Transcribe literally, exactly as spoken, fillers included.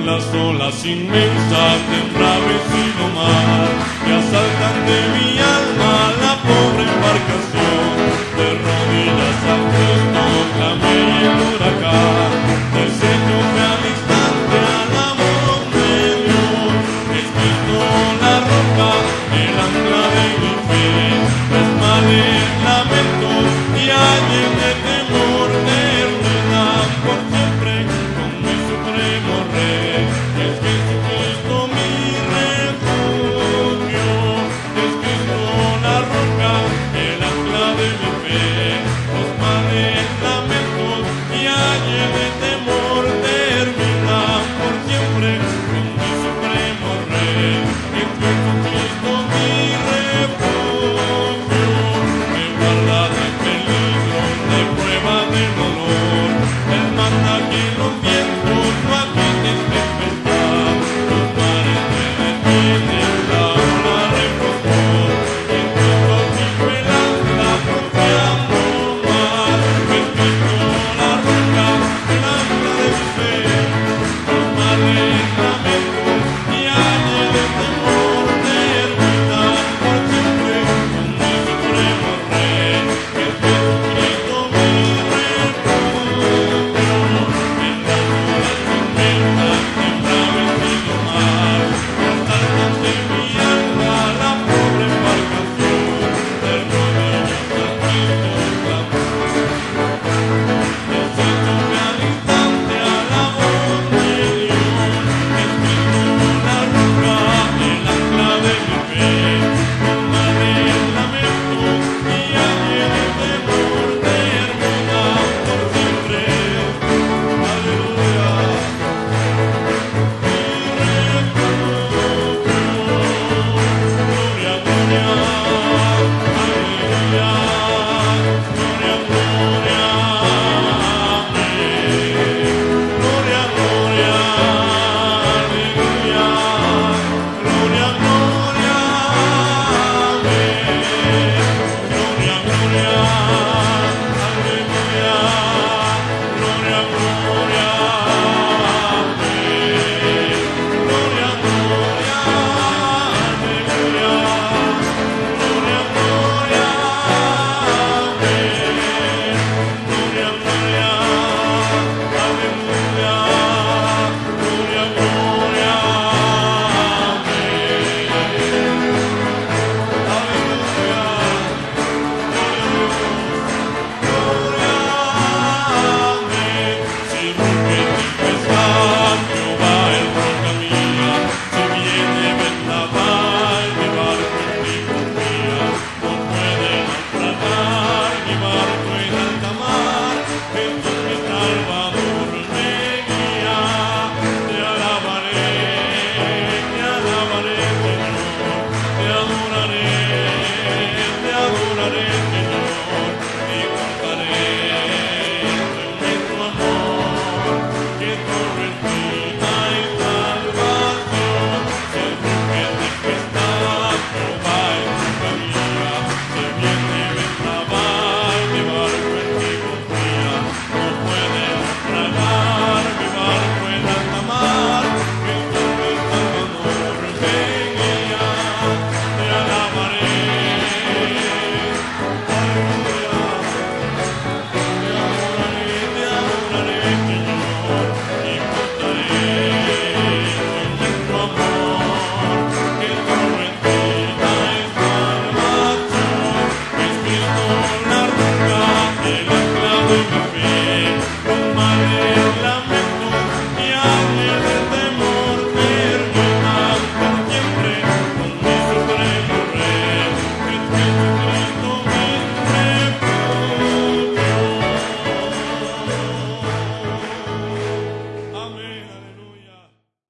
las olas inmensas de embravecido mar que asaltan de mi alma la pobre embarcación. De rodillas al Cristo clamé y el huracán del Señor que al instante al amor me dio. Es Cristo la roca, el ancla de mi fe, los males, lamentos y años de temor terminan por siempre con mi supremo Rey. Es Jesucristo mi refugio, es Cristo la roca, el ancla de mi fe, los males, lamentos y años de temor terminan por siempre con mi supremo Rey. Es Jesucristo mi refugio, me guarda de peligro, de prueba, de dolor. Él manda que los